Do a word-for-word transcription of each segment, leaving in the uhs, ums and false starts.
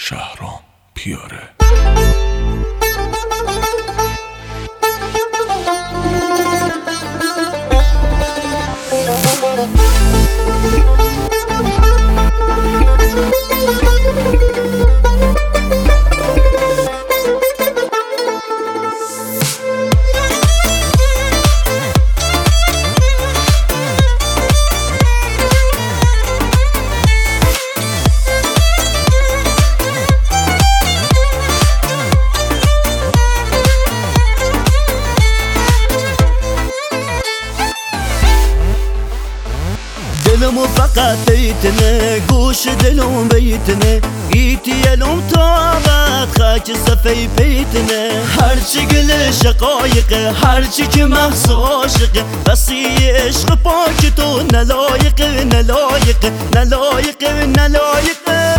شهرام پیاره. دلمو فقط بیتنه گوش دلم بیتنه گیتی الم طاقت خاک صفی بیتنه هرچی گل شقایقه هرچی که محض عاشقه بسی عشق پاک تو نلایقه نلایقه نلایقه نلایقه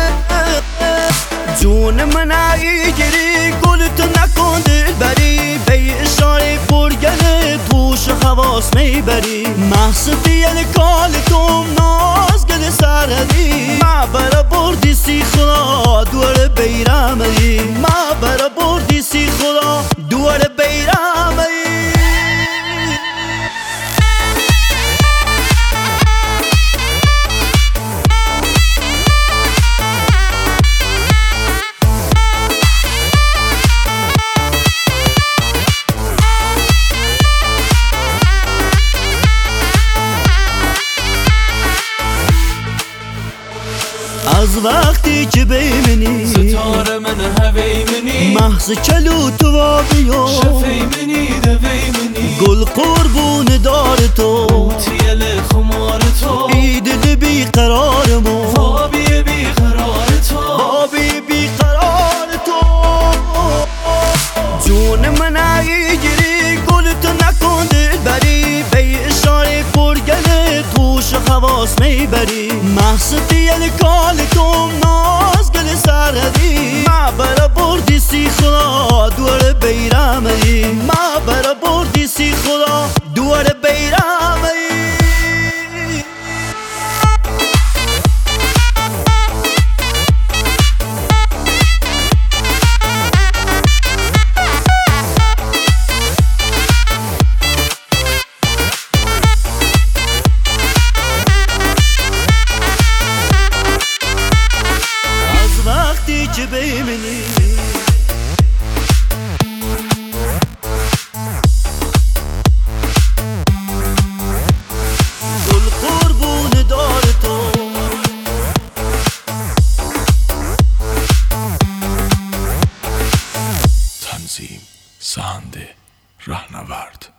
جون من ایگیری گلت نکن دل بری بی اشاره پرگله توش حواس میبری محصدی الکال تو ناز گل سردی ما برا بردی سی خدا دور بیرمی ما برا بردی سی خدا دور بیرمی از وقتی که بیمنی ستاره من هوی منی محض کلو تو واقعی شفی منی دوی منی گل قربون دار تو تیل خمار تو ایدل بی قرارمو بابی بی قرار تو بابی بی قرار تو جون من ایگیری گلت نکن دل بری بی اشاره پرگله توش حواس میبری محصدی الکال تو ناز گل سردی ما برا بردی سی خدا دور بیرمی ما برا بردی سی خدا دور بیرمی که بیمنی گل قربون دار تو تنظیم سهند رهنورد.